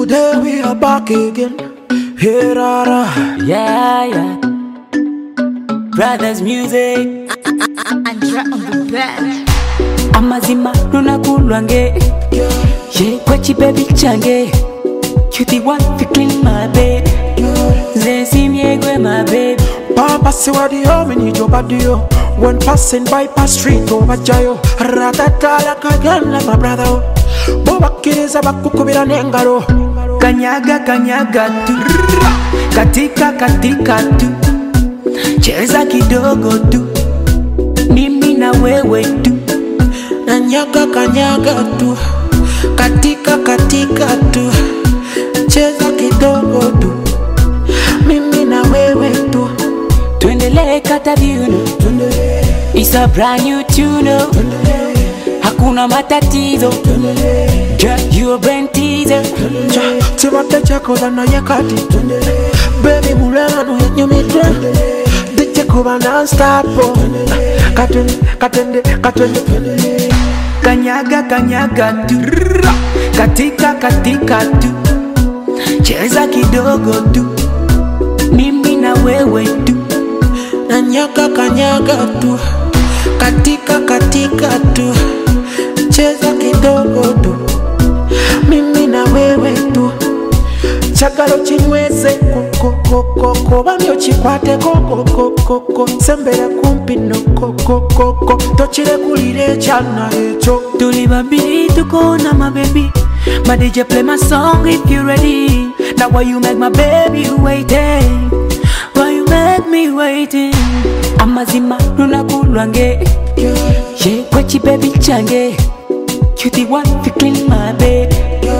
Today we are back again. Hey rara, Yeah, yeah. Brothers music. Andra on the bed. Amazima nuna kulwange. Yeah, kwachi baby change. You the one to clean my bed. Zesi miegwe my baby. Papa say what the home need your body yo. When passing by past street over jayo. Ratata like again like my brother. Boba kiriza bakukubira nengaro. Kanyaga kanyaga tu. Katika katika tu. Cheza kidogo tu. Mimi na wewe tu. Nanyaga kanyaga tu. Katika katika tu. Cheza kidogo tu. Mimi na wewe tu. Tuendelee kata viuno. It's a brand new tune. Hakuna matatizo. Just your brain teaser. Chibate chako dana yakati. Baby mulano yenyumidwa. Diche kuba non-stop. Katende, katende, katende. Kanyaga kanyaga tu. Katika katika tu. Cheza kidogo tu. Mimi na wewe tu. Nanyaga kanyaga tu. Katika katika tu. Cheza kidogo tu. Mimi na wewe tu. Chagalo chinweze koko bamyo chikwate koko sembere kumpino koko tochire kulire chana echo. Tuli babili tuko na my baby. My DJ play my song if you ready. Now why you make my baby waiting? Why you make me waiting? Amazima nuna kulwange. Yeah, kwachi baby change. You the one to clean my bed.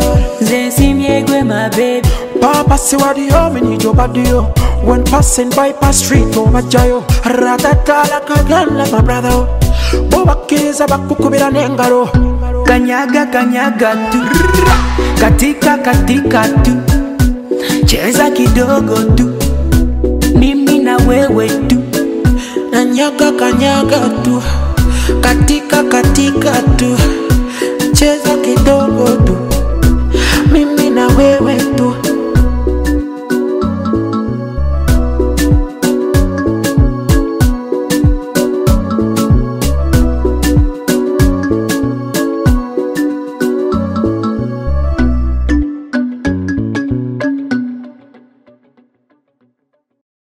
Zesi miegwe my baby. Papa say what the home need your body yo. When passing by past street over jayo. Ratata like again like my brother. Boba kiriza bakukubira nengaro. Kanyaga kanyaga tu. Katika katika tu. Cheza kidogo tu. Mimi na wewe tu. Nanyaga kanyaga tu. Katika katika tu. Cheza kidogo tu. Mimi na wewe